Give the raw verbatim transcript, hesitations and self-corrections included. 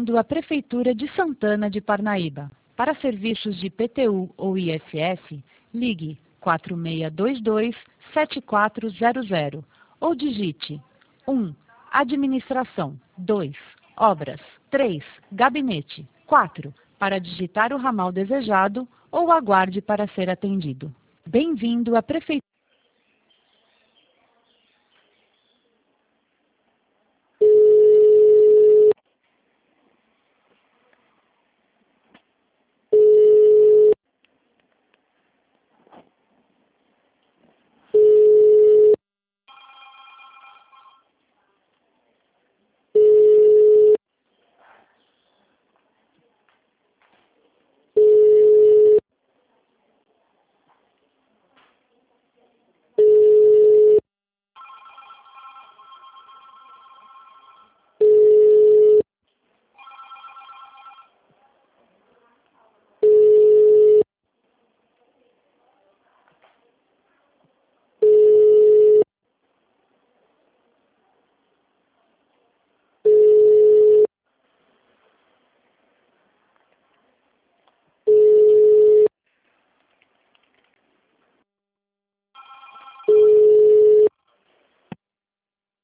Bem-vindo à Prefeitura de Santana de Parnaíba. Para serviços de I P T U ou I F S, ligue quatro seis dois dois, sete quatro zero zero ou digite um. Administração, dois. Obras, três. Gabinete, quatro. Para digitar o ramal desejado ou aguarde para ser atendido. Bem-vindo à Prefeitura.